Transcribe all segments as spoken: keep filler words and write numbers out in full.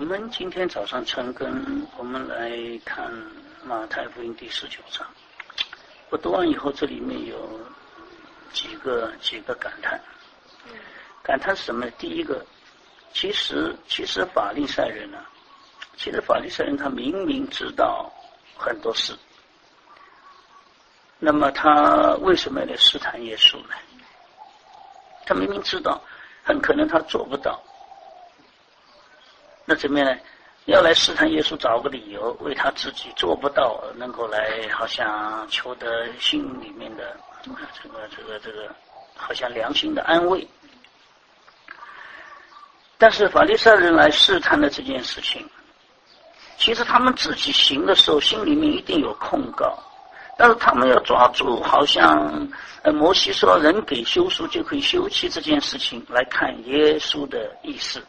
们今天早上晨更，我们来看马太福音第十九章。我读完以后，这里面有几个几个感叹。感叹是什么呢？第一个，其实其实法利赛人呢、啊，其实法利赛人他明明知道很多事，那么他为什么要来试探耶稣呢？他明明知道，很可能他做不到。那怎么样呢？要来试探耶稣，找个理由，为他自己做不到，能够来好像求得心里面的这个这个这个，好像良心的安慰。但是法利赛人来试探的这件事情，其实他们自己行的时候，心里面一定有控告，但是他们要抓住好像呃摩西说人给休书就可以休妻这件事情来看耶稣的意思。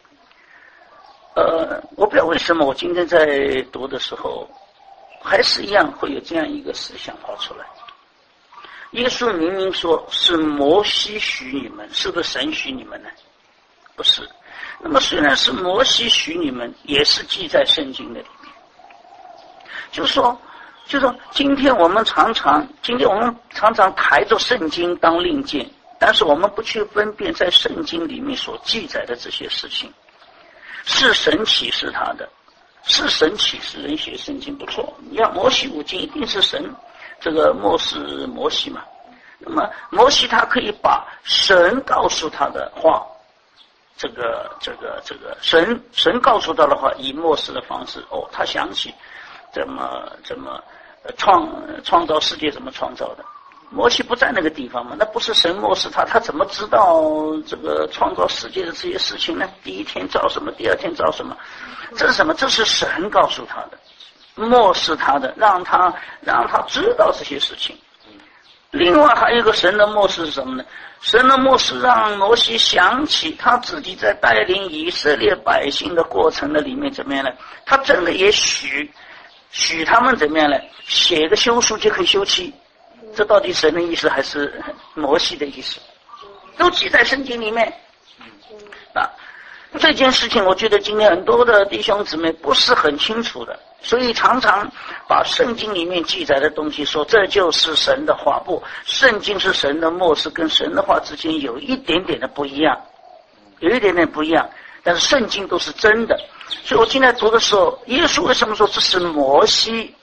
呃，我不知道为什么我今天在读的时候，还是一样会有这样一个思想跑出来。耶稣明明说是摩西许你们，是不是神许你们呢？不是。那么虽然是摩西许你们，也是记在圣经的里面。就是说，就是说，今天我们常常，今天我们常常抬着圣经当令箭，但是我们不去分辨在圣经里面所记载的这些事情。是神启示他的，是神启示人写圣经不错。你要摩西五经一定是神这个漠视摩西嘛。那么摩西他可以把神告诉他的话，这个这个这个神神告诉他的话，以漠视的方式，哦，他想起怎么怎么创创造世界怎么创造的。摩西不在那个地方嘛，那不是神漠视他，他怎么知道这个创造世界的这些事情呢？第一天造什么，第二天造什么？这是什么？这是神告诉他的，漠视他的，让他让他知道这些事情。另外还有一个神的漠视是什么呢？神的漠视让摩西想起他自己在带领以色列百姓的过程的里面怎么样呢？他真的也许许他们怎么样呢？写个休书就可以休妻。这到底神的意思还是摩西的意思？都记在圣经里面啊。这件事情我觉得今天很多的弟兄姊妹不是很清楚的，所以常常把圣经里面记载的东西说这就是神的话。不，圣经是神的漠视，跟神的话之间有一点点的不一样，有一点点不一样，但是圣经都是真的。所以我今天读的时候，耶稣为什么说这是摩西？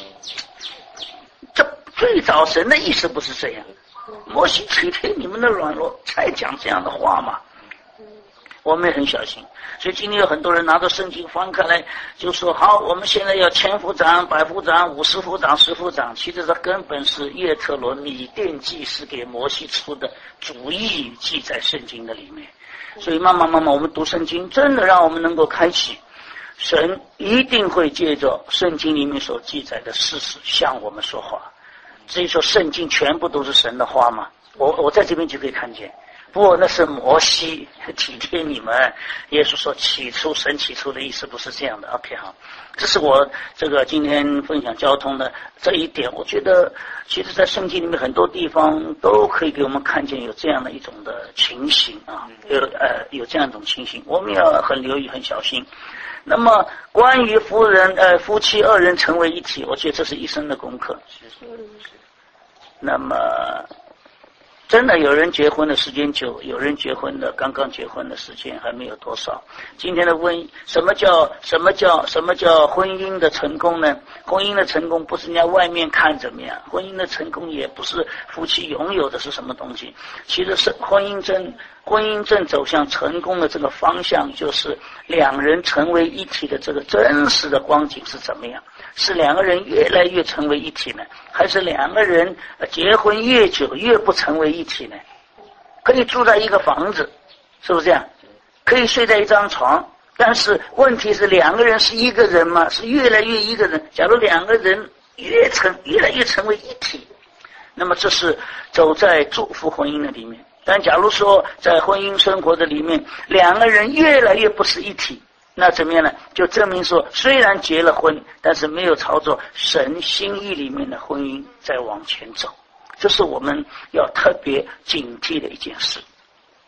这最早神的意思不是这样，摩西体贴你们的软弱才讲这样的话嘛。我们也很小心，所以今天有很多人拿着圣经翻开来就说好，我们现在要千夫长、百夫长、五十夫长、十夫长。其实这根本是叶特罗米甸祭司给摩西出的主意，记在圣经的里面。所以慢慢慢慢我们读圣经，真的让我们能够开启神一定会借着圣经里面所记载的事实向我们说话。至于说圣经全部都是神的话吗？我我在这边就可以看见。不过那是摩西体贴你们，耶稣说起初神起初的意思不是这样的。 OK 好，这是我这个今天分享交通的这一点。我觉得其实在圣经里面很多地方都可以给我们看见有这样的一种的情形啊，有呃有这样一种情形，我们要很留意很小心。那么关于夫人呃夫妻二人成为一体，我觉得这是一生的功课。那么真的有人结婚的时间久，有人结婚的刚刚结婚的时间还没有多少。今天的婚姻，什么叫什么叫什么叫婚姻的成功呢？婚姻的成功不是人家外面看怎么样，婚姻的成功也不是夫妻拥有的是什么东西。其实是婚姻正婚姻正走向成功的这个方向，就是两人成为一体的这个真实的光景是怎么样？是两个人越来越成为一体呢，还是两个人结婚越久越不成为一体呢？可以住在一个房子，是不是这样？可以睡在一张床，但是问题是两个人是一个人吗？是越来越一个人。假如两个人越成越来越成为一体，那么这是走在祝福婚姻的里面。但假如说在婚姻生活的里面，两个人越来越不是一体，那怎么样呢？就证明说虽然结了婚，但是没有朝着神心意里面的婚姻再往前走。这是我们要特别警惕的一件事。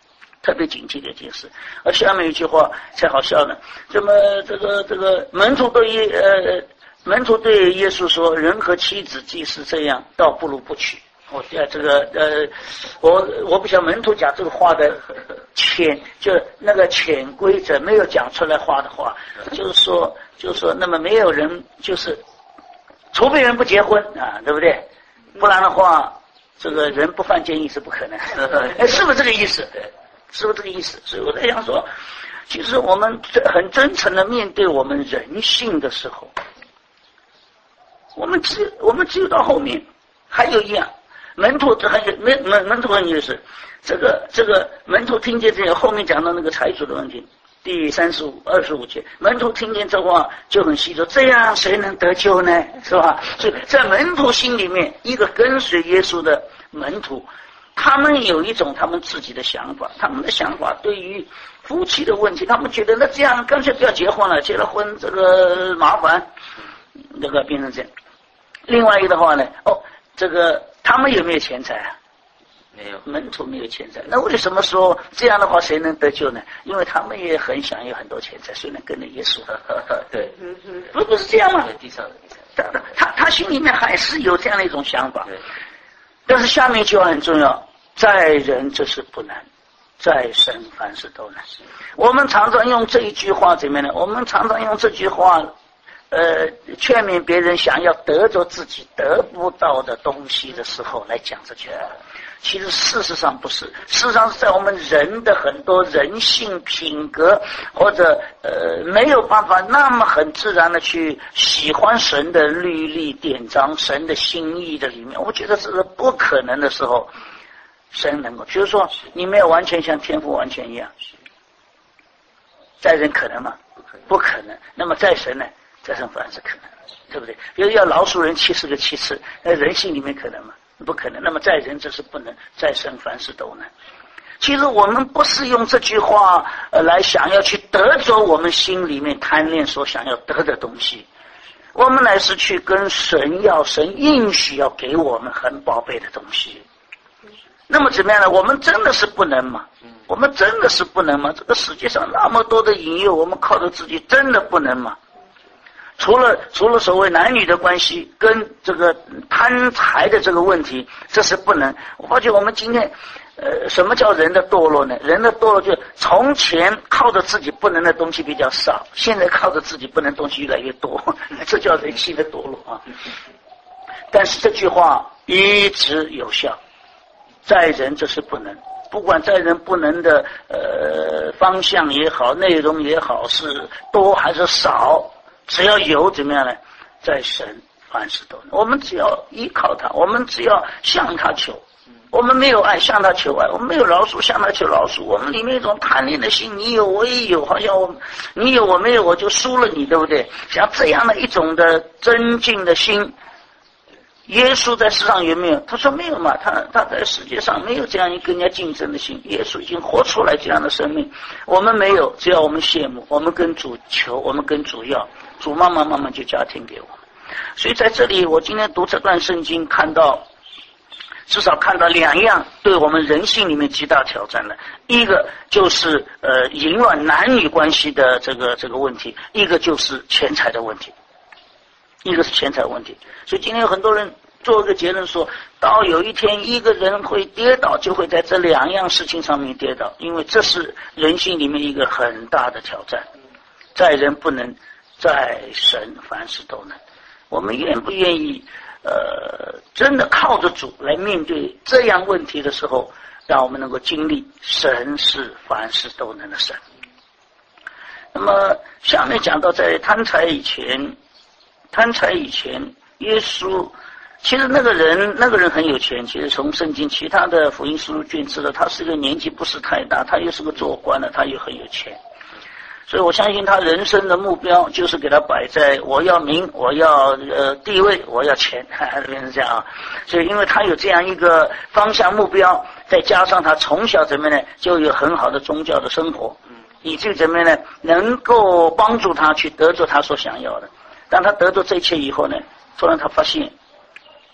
特别警惕的一件事。而下面一句话才好笑呢，这么这个这个门徒对耶呃门徒对耶稣说，人和妻子既是这样，倒不如不娶。我呃这个呃我我不晓得门徒讲这个话的潜就那个潜规则没有讲出来话的话，就是说就是说那么没有人就是除非人不结婚啊，对不对？不然的话这个人不犯奸淫是不可能。哎，是不是这个意思？是不是这个意思？所以我在想说，其实我们很真诚的面对我们人性的时候，我们只我们只有到后面还有一样，门徒这还有门门门徒很有意思，这个这个门徒听见这个后面讲到那个财主的问题，第三十五二十五节，门徒听见这话就很稀说，这样谁能得救呢？是吧？所以在门徒心里面，一个跟随耶稣的门徒，他们有一种他们自己的想法，他们的想法对于夫妻的问题，他们觉得那这样干脆不要结婚了，结了婚这个麻烦，这个变成这样。另外一个的话呢，哦，这个他们有没有钱财啊？ 没有， 门徒没有钱财。那为什么说这样的话谁能得救呢？因为他们也很想有很多钱财，谁能跟着耶稣？ 对， 不不是这样吗？ 地上的地上他他他心里面还是有这样的一种想法。但是下面一句话很重要，在人这是不难，在神凡事都难。我们常常用这一句话怎么样呢？我们常常用这句话呃，劝勉别人想要得着自己得不到的东西的时候来讲这句话。其实事实上不是，事实上是在我们人的很多人性品格或者呃没有办法那么很自然的去喜欢神的律例典章神的心意的里面，我觉得这是不可能的时候，神能够就是说你没有完全像天父完全一样，在人可能吗？不可能。那么在神呢？在神反而是可能，对不对？比如要老鼠人七十个七次，在人性里面可能吗？不可能。那么在人这是不能，在神凡事都能。其实我们不是用这句话呃来想要去得着我们心里面贪恋所想要得的东西，我们乃是去跟神要，神应许要给我们很宝贝的东西。那么怎么样呢？我们真的是不能吗？我们真的是不能吗？这个世界上那么多的引诱，我们靠着自己真的不能吗？除了除了所谓男女的关系跟这个贪财的这个问题，这是不能。我发觉我们今天呃，什么叫人的堕落呢？人的堕落就是从前靠着自己不能的东西比较少，现在靠着自己不能的东西越来越多，这叫人性的堕落啊。但是这句话一直有效，在人这是不能，不管在人不能的呃方向也好，内容也好，是多还是少，只要有怎么样呢？在神凡事都能。我们只要依靠他，我们只要向他求。我们没有爱，向他求爱；我们没有饶恕，向他求饶恕。我们里面一种贪恋的心，你有我也有，好像我你有我没有我就输了你，对不对？像这样的一种的增进的心，耶稣在世上有没有？他说没有嘛，他他在世界上没有这样一个人家竞争的心。耶稣已经活出来这样的生命，我们没有，只要我们羡慕，我们跟主求，我们跟主要，主慢慢慢慢就加添给我们。所以在这里，我今天读这段圣经，看到至少看到两样对我们人性里面极大挑战的，一个就是呃淫乱男女关系的这个这个问题，一个就是钱财的问题，一个是钱财问题。所以今天有很多人做一个结论说，到有一天一个人会跌倒，就会在这两样事情上面跌倒，因为这是人性里面一个很大的挑战。在人不能，在神凡事都能。我们愿不愿意呃，真的靠着主来面对这样问题的时候，让我们能够经历神是凡事都能的神。那么下面讲到在贪财以前，贪财以前，耶稣其实那个人那个人很有钱，其实从圣经其他的福音书卷知道，他是个年纪不是太大，他又是个做官的，他又很有钱。所以我相信他人生的目标就是给他摆在我要名，我要呃地位，我要钱，变成这样啊。所以因为他有这样一个方向目标，再加上他从小怎么呢就有很好的宗教的生活，以至于怎么呢能够帮助他去得着他所想要的。当他得着这一切以后呢，突然他发现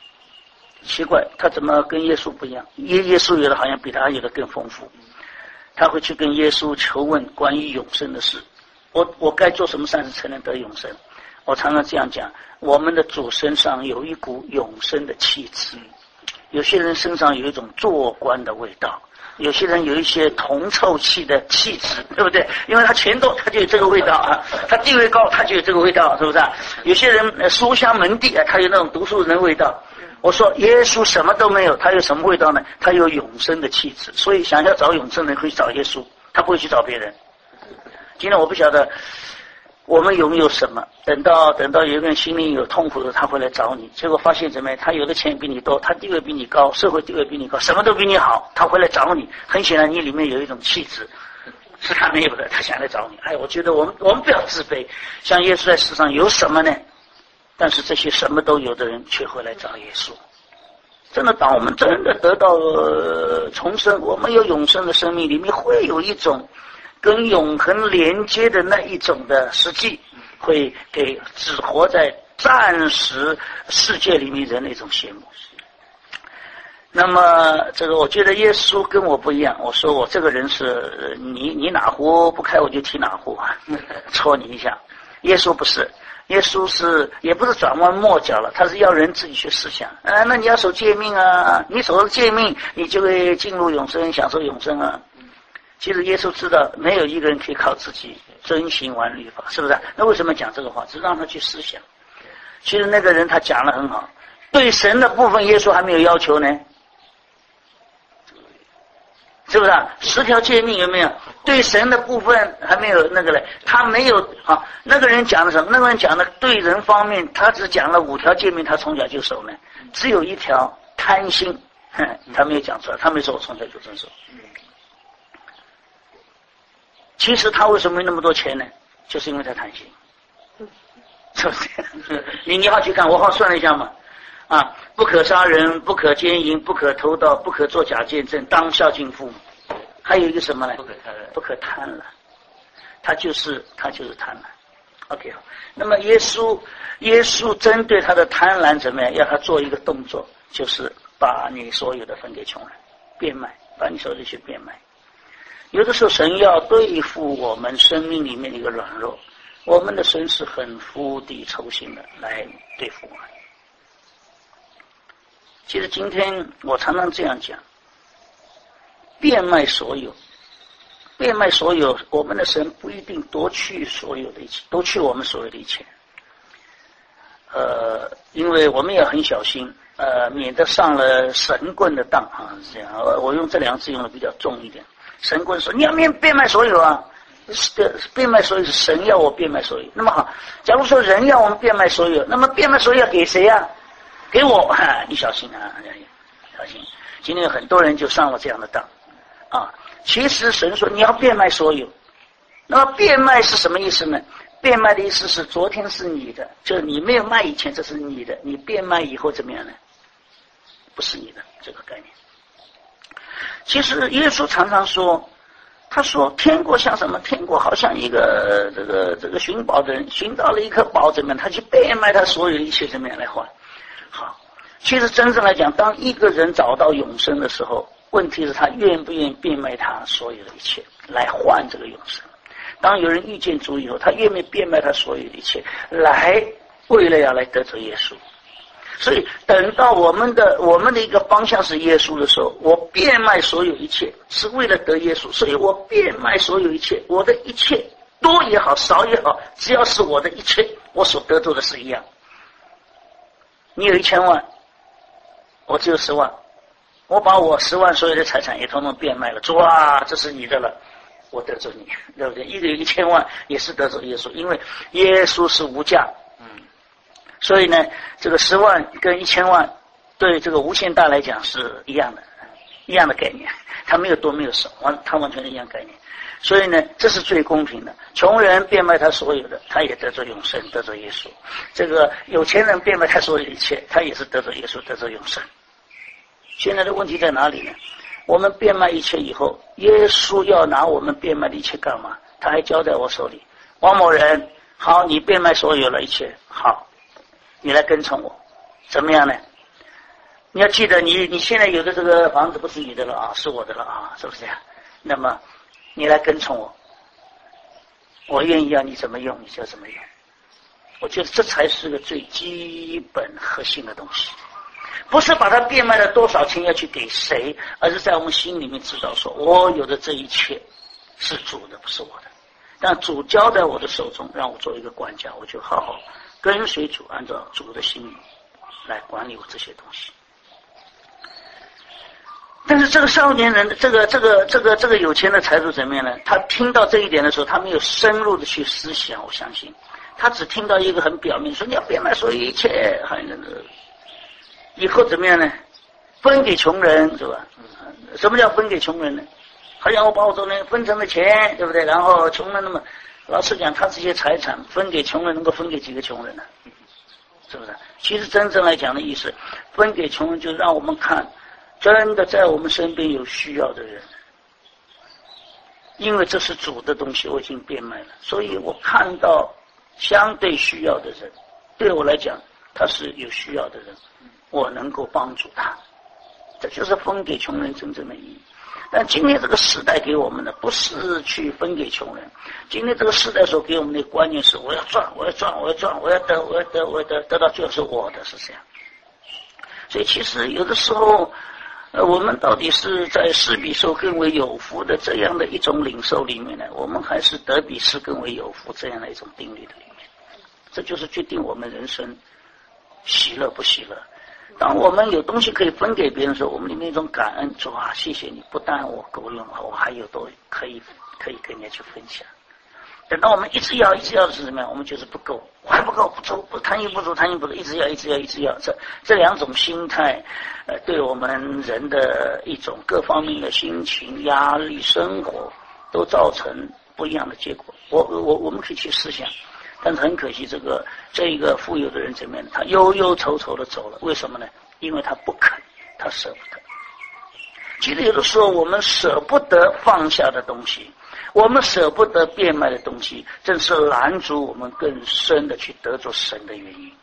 奇怪，他怎么跟耶稣不一样？耶耶稣有的好像比他有的更丰富。 他会去跟耶稣求问关于永生的事。我我该做什么善事才能得永生？我常常这样讲，我们的主身上有一股永生的气质，有些人身上有一种做官的味道，有些人有一些铜臭气的气质，对不对？因为他钱多，他就有这个味道啊；他地位高，他就有这个味道，是不是啊？有些人呃书香门第啊，他有那种读书人的味道。我说耶稣什么都没有，他有什么味道呢？他有永生的气质。所以想要找永生的人，会去找耶稣，他不会去找别人。今天我不晓得我们拥有什么，等到等到有一个人心里有痛苦的，他会来找你，结果发现怎么样？他有的钱比你多，他地位比你高，社会地位比你高，什么都比你好，他会来找你。很显然你里面有一种气质是他没有的，他想来找你。哎，我觉得我们我们不要自卑，像耶稣在世上有什么呢？但是这些什么都有的人却会来找耶稣。真的，当我们真的得到了重生，我们有永生的生命，里面会有一种跟永恒连接的那一种的实际，会给只活在暂时世界里面人的一种羡慕。那么这个我觉得耶稣跟我不一样，我说我这个人是你你哪壶不开我就提哪壶，戳你一下。耶稣不是，耶稣是也不是转弯抹角了，他是要人自己去思想。啊，那你要守诫命啊，你守了诫命，你就会进入永生，享受永生啊。其实耶稣知道没有一个人可以靠自己遵行完律法，是不是？那为什么讲这个话？只是让他去思想。其实那个人他讲得很好，对神的部分耶稣还没有要求呢，是不是啊？十条诫命有没有？对神的部分还没有那个嘞，他没有啊。那个人讲的什么？那个人讲的对人方面，他只讲了五条诫命，他从小就守呢，只有一条贪心，他没有讲出来，他没说我从小就遵守。其实他为什么没那么多钱呢？就是因为他贪心，是不是？你你好去看，我好算了一下嘛，啊，不可杀人，不可奸淫，不可偷盗，不可作假见证，当孝敬父母。还有一个什么呢？不可贪婪，不可贪婪。他就是他就是贪婪。OK， 那么耶稣耶稣针对他的贪婪怎么样？要他做一个动作，就是把你所有的分给穷人，变卖，把你所有的去变卖。有的时候神要对付我们生命里面的一个软弱，我们的神是很釜底抽薪的来对付我们。其实今天我常常这样讲，变卖所有，变卖所有，我们的神不一定夺去所有的一切，夺去我们所有的一切。呃，因为我们也很小心，呃，免得上了神棍的当啊，是这样。我用这两个字用的比较重一点。神棍说你要变变卖所有啊，变卖所有是神要我变卖所有。那么好，假如说人要我们变卖所有，那么变卖所有要给谁啊？给我，哈，你小心啊，小心。今天有很多人就上了这样的当啊。其实神说你要变卖所有，那么变卖是什么意思呢？变卖的意思是昨天是你的，就是你没有卖以前这是你的，你变卖以后怎么样呢？不是你的，这个概念。其实耶稣常常说，他说天国像什么？天国好像一个这个这个寻宝的人寻到了一颗宝，怎么样？他去变卖他所有的一切，怎么样来换？好，其实真正来讲，当一个人找到永生的时候，问题是他愿不愿意变卖他所有的一切来换这个永生。当有人遇见主以后，他愿不愿意变卖他所有的一切来为了要来得着耶稣。所以等到我们的我们的一个方向是耶稣的时候，我变卖所有一切是为了得耶稣，所以我变卖所有一切，我的一切多也好少也好，只要是我的一切，我所得到的是一样。你有一千万，我只有十万，我把我十万所有的财产也统统变卖了，主啊，这是你的了，我得着你，对不对？一个有一千万也是得着耶稣，因为耶稣是无价。所以呢，这个十万跟一千万对这个无限大来讲是一样的，一样的概念，它没有多没有少，完它完全是一样概念。所以呢，这是最公平的。穷人变卖他所有的，他也得着永生，得着耶稣。这个有钱人变卖他所有的一切，他也是得着耶稣，得着永生。现在的问题在哪里呢？我们变卖一切以后，耶稣要拿我们变卖的一切干嘛？他还交在我手里。王某人，好，你变卖所有的一切，好。你来跟从我，怎么样呢？你要记得你，你现在有的这个房子不是你的了啊，是我的了啊，是不是这样？那么你来跟从我，我愿意要你怎么用你就怎么用。我觉得这才是个最基本核心的东西，不是把它变卖了多少钱要去给谁，而是在我们心里面知道说，我有的这一切是主的，不是我的。但主交在我的手中，让我做一个管家，我就好好跟随主，按照主的心意来管理我这些东西。但是这个少年人，这个这个这个这个有钱的财主怎么样呢？他听到这一点的时候，他没有深入的去思想，我相信他只听到一个很表面，说你要变卖所有一切，以后怎么样呢？分给穷人，是吧？什么叫分给穷人呢？好像我把我这人分成了钱，对不对？然后穷人那么，老实讲，他这些财产分给穷人，能够分给几个穷人呢？是不是？其实真正来讲的意思，分给穷人，就让我们看，真的在我们身边有需要的人，因为这是主的东西，我已经变卖了，所以我看到相对需要的人，对我来讲，他是有需要的人，我能够帮助他，这就是分给穷人真正的意义。但今天这个时代给我们的不是去分给穷人，今天这个时代所给我们的观念是，我要赚，我要赚，我要赚，我要得，我要得，我要得，得到最后是我的，是这样。所以其实有的时候，呃，我们到底是在施比受更为有福的这样的一种领受里面呢，我们还是得比施更为有福这样的一种定律的里面，这就是决定我们人生喜乐不喜乐。当我们有东西可以分给别人的时候，我们里面一种感恩，主啊，谢谢你，不但我够用，我还有多可以可以跟人家去分享。等到我们一直要一直要的是什么样？我们就是不够，我还不够，不足，不贪欲不足，贪欲不足，一直要一直要一直要。这这两种心态，呃，对我们人的一种各方面的心情、压力、生活，都造成不一样的结果。我我我们可以去思想。但是很可惜，这个这一个富有的人怎么样？他忧忧愁愁的走了，为什么呢？因为他不肯，他舍不得。其实有的时候我们舍不得放下的东西，我们舍不得变卖的东西，正是拦阻我们更深的去得着神的原因。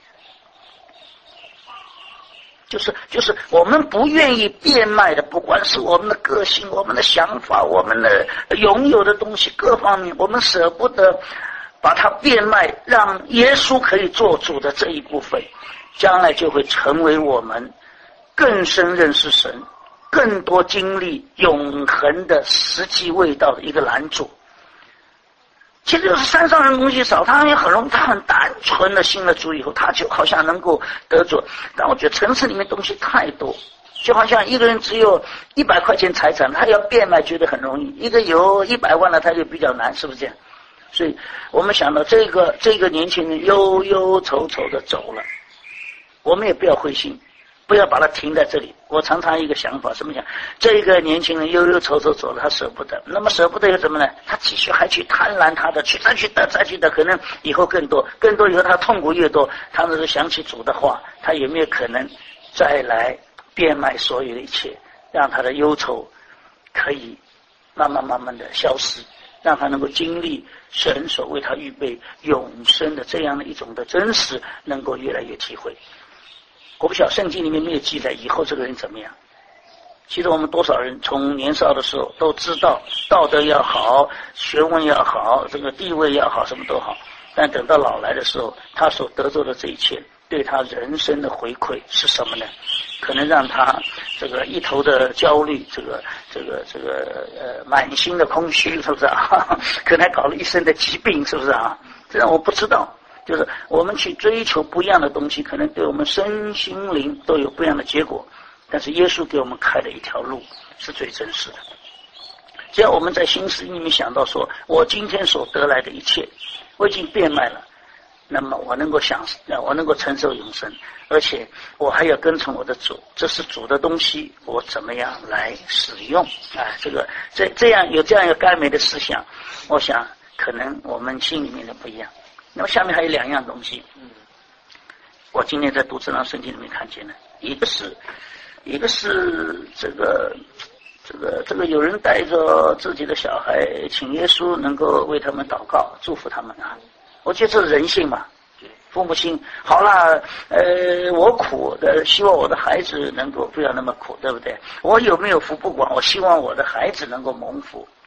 就是就是我们不愿意变卖的，不管是我们的个性、我们的想法、我们的拥有的东西，各方面我们舍不得把它变卖，让耶稣可以做主的这一部分，将来就会成为我们更深认识神、更多经历永恒的实际味道的一个拦阻。其实就是山上人东西少，他也很容易，他很单纯的信了主以后，他就好像能够得着。但我觉得城市里面东西太多，就好像一个人只有一百块钱财产，他要变卖觉得很容易，一个有一百万的他就比较难，是不是这样？所以我们想到这个这个年轻人忧忧愁愁的走了，我们也不要灰心，不要把它停在这里。我常常一个想法，什么讲？这个年轻人忧忧愁愁走了，他舍不得。那么舍不得有什么呢？他继续还去贪婪他的，去再去得，再去得，可能以后更多，更多以后他痛苦越多，他那时候想起主的话，他有没有可能再来变卖所有的一切，让他的忧愁可以慢慢慢慢的消失，让他能够经历神所为他预备永生的这样的一种的真实，能够越来越体会。我不晓得圣经里面没有记载以后这个人怎么样。其实我们多少人从年少的时候都知道道德要好，学问要好，这个地位要好，什么都好，但等到老来的时候，他所得着的这一切对他人生的回馈是什么呢？可能让他这个一头的焦虑，这个这个这个呃满心的空虚，是不是啊？可能还搞了一身的疾病，是不是啊？这让我不知道。就是我们去追求不一样的东西，可能对我们身心灵都有不一样的结果，但是耶稣给我们开的一条路是最真实的。只要我们在心思里面想到说，我今天所得来的一切我已经变卖了，那么我能够享受，我能够承受永生，而且我还要跟从我的主，这是主的东西，我怎么样来使用啊？这个这这样有这样一个甘美的思想，我想可能我们心里面的不一样。那么下面还有两样东西，我今天在读这张圣经里面看见了，一个是一个是这个这个这个有人带着自己的小孩请耶稣能够为他们祷告祝福他们啊，我觉得这是人性嘛，父母亲好了，呃，我苦的，希望我的孩子能够不要那么苦，对不对？我有没有福不管，我希望我的孩子能够蒙福，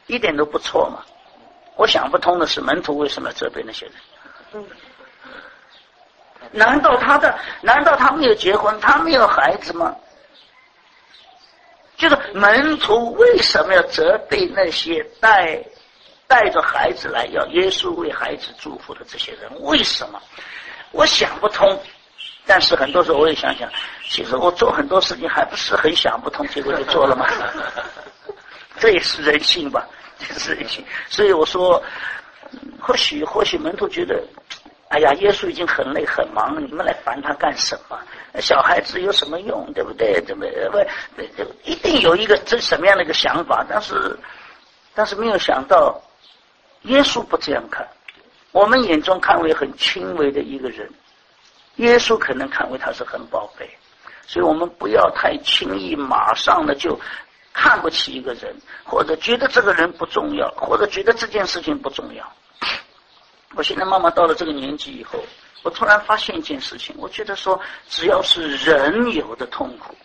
一点都不错嘛。我想不通的是，门徒为什么要责备那些人？嗯，难道他的难道他没有结婚，他没有孩子吗？就是门徒为什么要责备那些带带着孩子来要耶稣为孩子祝福的这些人？为什么？我想不通。但是很多时候我也想想，其实我做很多事情还不是很想不通，结果就做了嘛。这也是人性吧，这是人性。所以我说，或许或许门徒觉得，哎呀，耶稣已经很累很忙了，你们来烦他干什么？小孩子有什么用，对不对？对不对？不，一定有一个这什么样的一个想法，但是但是没有想到，耶稣不这样看。我们眼中看为很轻微的一个人，耶稣可能看为他是很宝贝，所以我们不要太轻易马上的就看不起一个人，或者觉得这个人不重要，或者觉得这件事情不重要。我现在慢慢到了这个年纪以后，我突然发现一件事情，我觉得说只要是人有的痛苦，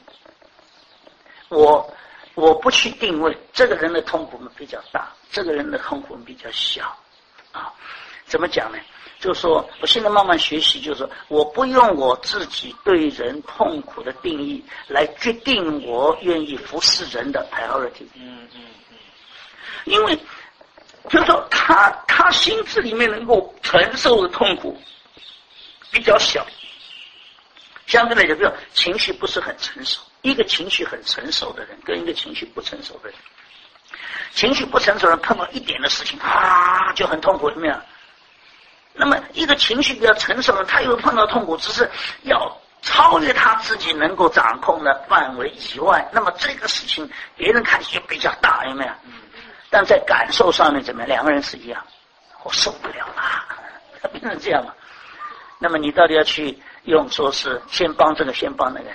我我不去定位这个人的痛苦比较大，这个人的痛苦比较小啊。怎么讲呢？就是说我现在慢慢学习，就是说我不用我自己对人痛苦的定义来决定我愿意服侍人的 priority。 嗯嗯嗯，因为就是说他他心智里面能够承受的痛苦比较小，相对来讲，比如情绪不是很成熟，一个情绪很成熟的人跟一个情绪不成熟的人，情绪不成熟的人碰到一点的事情啊就很痛苦，有没有？那么一个情绪比较成熟的，他又碰到痛苦，只是要超越他自己能够掌控的范围以外，那么这个事情别人看起来比较大，有没有？但在感受上面怎么样？两个人是一样，我受不了了，他变成这样嘛。那么你到底要去用说是先帮这个先帮那个，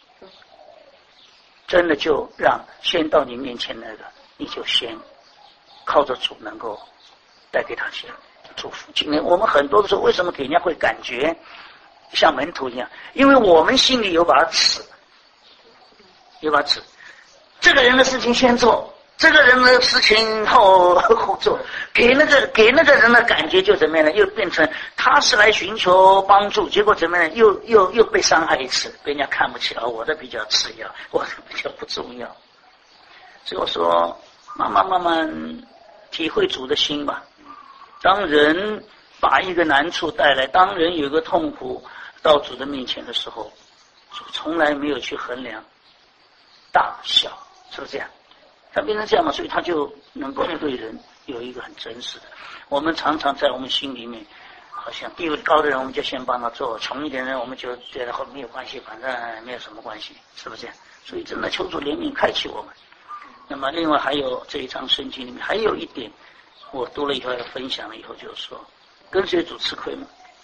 真的就让先到你面前那个，你就先靠着主能够带给他先祝福。今天我们很多的时候为什么给人家会感觉像门徒一样？因为我们心里有把尺，有把尺，这个人的事情先做，这个人的事情后后做，给那个给那个人的感觉就怎么样呢？又变成他是来寻求帮助，结果怎么样呢？又又又被伤害一次，被人家看不起了，我的比较次要，我的比较不重要。所以我说，慢慢慢慢体会主的心吧。当人把一个难处带来，当人有一个痛苦到主的面前的时候，主从来没有去衡量大小，是不是这样？他变成这样嘛，所以他就能够对人有一个很真实的。我们常常在我们心里面，好像地位高的人我们就先帮他做，穷一点的人我们就觉得没有关系，反正没有什么关系，是不是这样？所以真的求主怜悯开启我们。那么另外还有这一章圣经里面还有一点，我读了以后要分享了以后，就是说跟随主吃亏吗？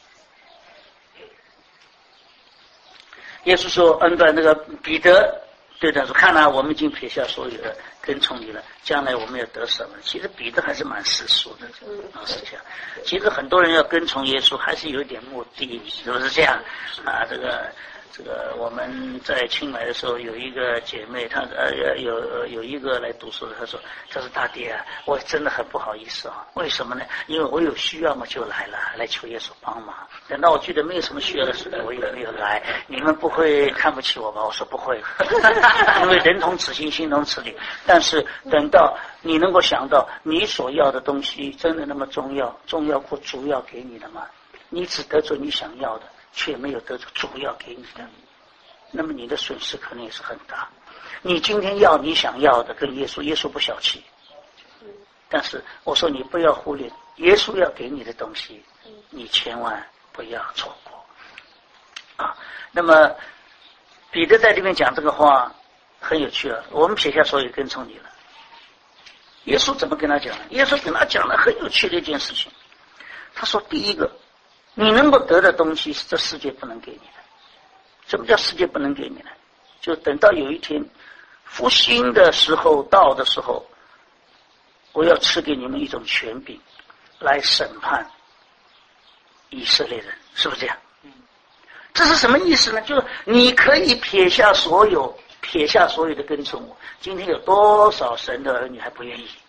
耶稣说恩待那个彼得对他说，看来、啊、我们已经撇下所有的跟从你了，将来我们要得什么？其实彼得还是蛮世俗的，老实讲，其实很多人要跟从耶稣还是有一点目的，是不是这样啊？这个这个我们在清迈的时候有一个姐妹，她呃有有一个来读书的，她说她说大爹啊，我真的很不好意思啊，为什么呢？因为我有需要嘛就来了，来求耶稣帮忙。等到我觉得没有什么需要的时候，我也没有来。你们不会看不起我吧？我说不会，因为人同此心，心同此理。但是等到你能够想到你所要的东西真的那么重要，重要过主要给你的吗？你只得着你想要的，却没有得着主要给你的，那么你的损失可能也是很大。你今天要你想要的，跟耶稣，耶稣不小气，但是我说你不要忽略耶稣要给你的东西，你千万不要错过啊。那么彼得在这边讲这个话很有趣啊，我们撇下所有跟从你了。耶稣怎么跟他讲？耶稣跟他讲了很有趣的一件事情。他说第一个，你能够得的东西是这世界不能给你的。什么叫世界不能给你呢？就等到有一天复兴的时候到的时候，我要赐给你们一种权柄来审判以色列人，是不是这样？这是什么意思呢？就是你可以撇下所有撇下所有的跟从我。今天有多少神的儿女还不愿意？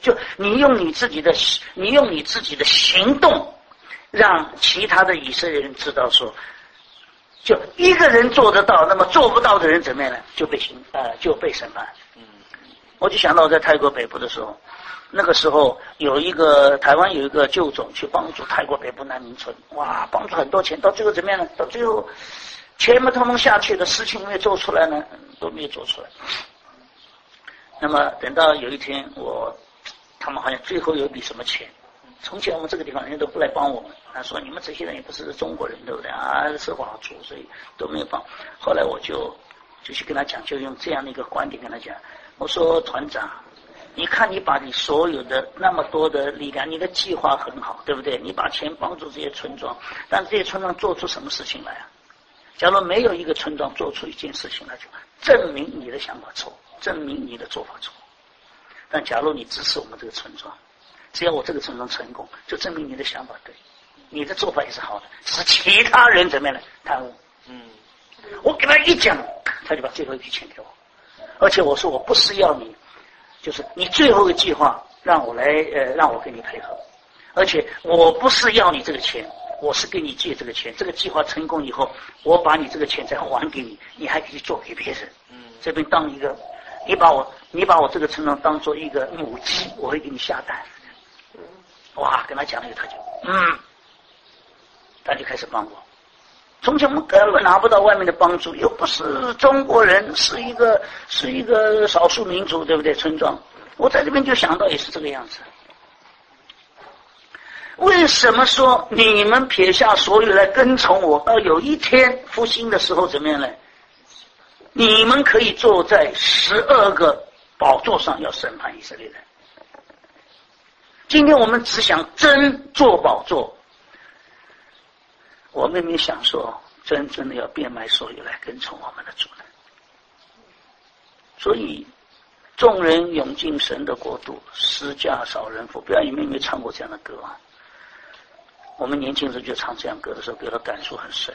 就你用你自己的，你用你自己的行动，让其他的以色列人知道说，就一个人做得到，那么做不到的人怎么样呢？就被刑呃就被审判。嗯，我就想到我在泰国北部的时候，那个时候有一个台湾有一个旧种去帮助泰国北部难民村，哇，帮助很多钱，到最后怎么样呢？到最后钱嘛通通下去的，事情没有做出来呢，都没有做出来。那么等到有一天我他们好像最后有一笔什么钱，从前我们这个地方人家都不来帮我们，他说你们这些人也不是中国人，对不对啊？是华族，所以都没有帮。后来我就就去跟他讲，就用这样的一个观点跟他讲，我说团长，你看你把你所有的那么多的力量，你的计划很好，对不对？你把钱帮助这些村庄，但这些村庄做出什么事情来啊？假如没有一个村庄做出一件事情来，就证明你的想法错，证明你的做法错。但假如你支持我们这个村庄，只要我这个村庄成功，就证明你的想法对，你的做法也是好的，只是其他人怎么样呢？贪污。嗯，我给他一讲，他就把最后一笔钱给我，而且我说我不是要你，就是你最后的计划让我来呃让我跟你配合，而且我不是要你这个钱，我是跟你借这个钱，这个计划成功以后，我把你这个钱再还给你，你还可以做给别人。嗯，这边当一个，你把我你把我这个村庄当做一个母鸡，我会给你下蛋。哇，跟他讲了以后，他就嗯，他就开始帮我。从前我们根本拿不到外面的帮助，又不是中国人，是一个是一个少数民族，对不对？村庄，我在这边就想到也是这个样子。为什么说你们撇下所有来跟从我，到有一天复兴的时候怎么样呢？你们可以坐在十二个宝座上，要审判以色列人。今天我们只想真坐宝座，我们没想说真正的要变卖所有来跟从我们的主人。所以众人涌进神的国度，施价少人富。不知道你们有没有唱过这样的歌啊？我们年轻时就唱这样歌的时候，给我感触很深。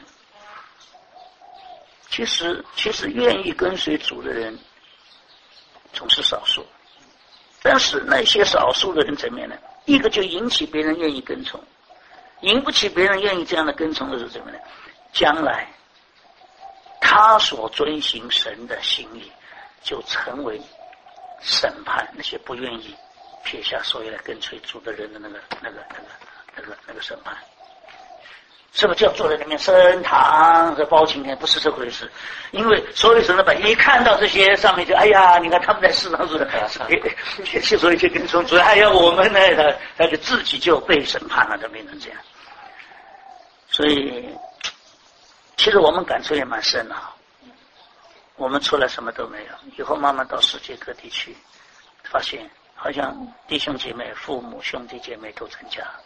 其实其实愿意跟随主的人总是少数，但是那些少数的人怎么样呢？一个就引起别人愿意跟从，引不起别人愿意这样的跟从的是怎么呢？将来他所遵行神的心意，就成为审判那些不愿意撇下所有来跟随主的人的那个那个那个那个那个审判。是不是就要坐在里面升堂和包青天？不是这回事。因为所有神的百姓一看到这些上面就哎呀，你看他们在世上是撇弃所有一些跟从主，哎呀我们呢，他他就自己就被审判了，就变成这样。所以其实我们感触也蛮深的，我们出来什么都没有，以后慢慢到世界各地去，发现好像弟兄姐妹、父母、兄弟姐妹都增加了。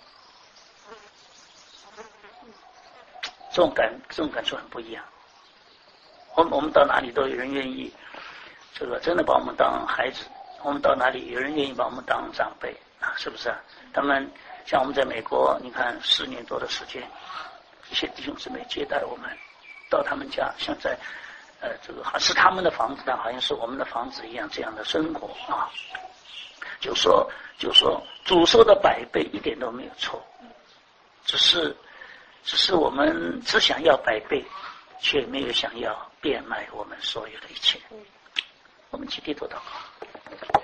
这种感这种感触很不一样。我们我们到哪里都有人愿意，这个真的把我们当孩子。我们到哪里有人愿意把我们当长辈啊？是不是啊？他们像我们在美国，你看四年多的时间，一些弟兄姊妹接待我们，到他们家，像在呃这个还是他们的房子，但好像是我们的房子一样，这样的生活啊。就说就说主说的百倍一点都没有错，只是。只是我们只想要百倍，却没有想要变卖我们所有的一切。我们去低头祷告。